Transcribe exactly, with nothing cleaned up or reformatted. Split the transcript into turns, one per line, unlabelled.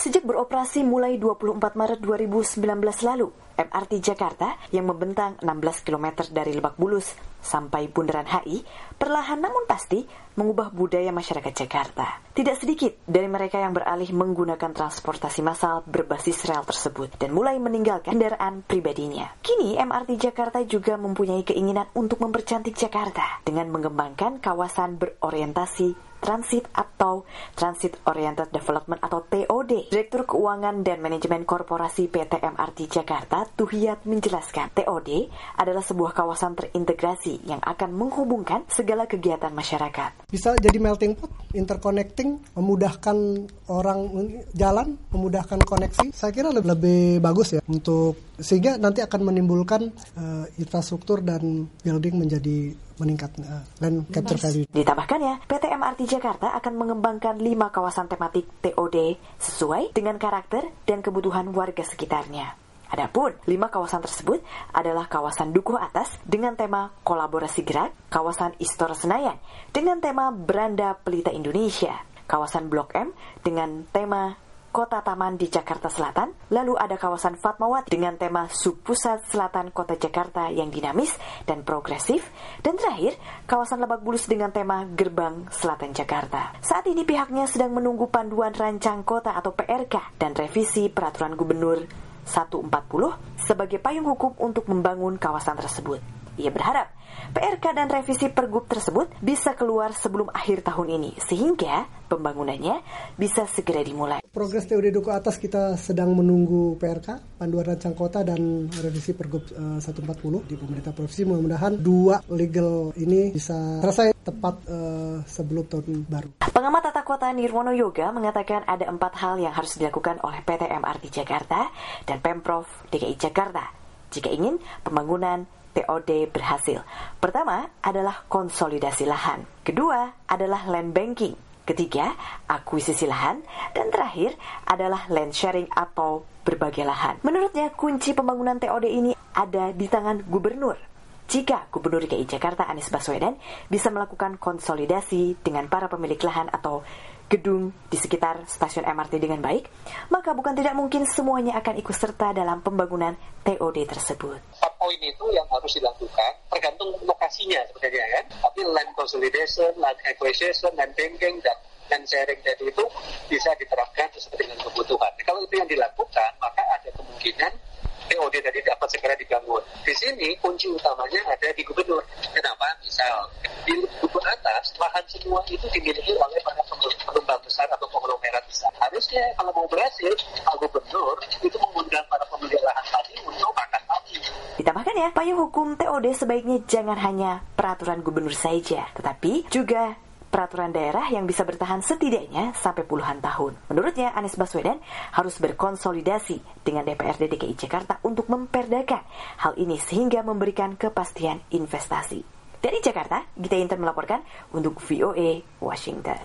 Sejak beroperasi mulai dua puluh empat Maret dua ribu sembilan belas lalu, M R T Jakarta yang membentang enam belas kilometer dari Lebak Bulus sampai Bundaran H I perlahan namun pasti mengubah budaya masyarakat Jakarta. Tidak sedikit dari mereka yang beralih menggunakan transportasi massal berbasis rel tersebut dan mulai meninggalkan kendaraan pribadinya. Kini M R T Jakarta juga mempunyai keinginan untuk mempercantik Jakarta dengan mengembangkan kawasan berorientasi transit atau Transit Oriented Development atau T O D. Direktur Keuangan dan Manajemen Korporasi P T M R T Jakarta, Tuhiyat, menjelaskan, T O D adalah sebuah kawasan terintegrasi yang akan menghubungkan segala kegiatan masyarakat.
Bisa jadi melting pot, interconnecting, memudahkan orang jalan, memudahkan koneksi. Saya kira lebih, lebih bagus ya untuk sehingga nanti akan menimbulkan uh, infrastruktur dan building menjadi meningkat uh, land capture value.
Ditambahkannya, P T M R T Jakarta akan mengembangkan lima kawasan tematik T O D sesuai dengan karakter dan kebutuhan warga sekitarnya. Adapun lima kawasan tersebut adalah kawasan Dukuh Atas dengan tema kolaborasi gerak, kawasan Istora Senayan dengan tema Beranda Pelita Indonesia, kawasan Blok M dengan tema Kota Taman di Jakarta Selatan, lalu ada kawasan Fatmawati dengan tema Subpusat Selatan Kota Jakarta yang dinamis dan progresif, dan terakhir kawasan Lebak Bulus dengan tema Gerbang Selatan Jakarta. Saat ini pihaknya sedang menunggu panduan rancang kota atau P R K dan revisi Peraturan Gubernur seratus empat puluh sebagai payung hukum untuk membangun kawasan tersebut. Ia berharap P R K dan revisi Pergub tersebut bisa keluar sebelum akhir tahun ini sehingga pembangunannya bisa segera dimulai.
Progres T O D Dukuh Atas kita sedang menunggu P R K, panduan rancang kota dan revisi Pergub uh, seratus empat puluh di pemerintah provinsi. Mudah-mudahan dua legal ini bisa selesai tepat uh, sebelum tahun baru.
Pengamat tata kota Nirwono Yoga mengatakan ada empat hal yang harus dilakukan oleh P T M R T Jakarta dan Pemprov D K I Jakarta jika ingin pembangunan T O D berhasil. Pertama adalah konsolidasi lahan. Kedua adalah land banking. Ketiga, akuisisi lahan. Dan terakhir adalah land sharing atau berbagi lahan. Menurutnya, kunci pembangunan T O D ini ada di tangan gubernur. Jika Gubernur D K I Jakarta Anies Baswedan bisa melakukan konsolidasi dengan para pemilik lahan atau gedung di sekitar stasiun M R T dengan baik, maka bukan tidak mungkin semuanya akan ikut serta dalam pembangunan T O D tersebut.
Empat poin itu yang harus dilakukan, tergantung lokasinya sebenarnya kan. Tapi land consolidation, land acquisition, land banking, dan land sharing tadi itu bisa diterapkan sesuai dengan kebutuhan. Kalau itu yang dilakukan, maka ada kemungkinan T O D tadi dapat segera dibangun. Di sini kunci utamanya ada di gubernur. Kenapa? Misal di Dukuh Atas lahan semua itu dimiliki oleh para pengembang besar atau konglomerat besar. Harusnya kalau mau berhasil, Pak Gubernur itu mengundang para pemilik lahan tadi untuk makan pagi.
Ditambahkan ya, payung hukum T O D sebaiknya jangan hanya peraturan gubernur saja, tetapi juga peraturan daerah yang bisa bertahan setidaknya sampai puluhan tahun. Menurutnya, Anies Baswedan harus berkonsolidasi dengan D P R D D K I Jakarta untuk memperdakan hal ini sehingga memberikan kepastian investasi. Dari Jakarta, Gita Intan melaporkan untuk V O A Washington.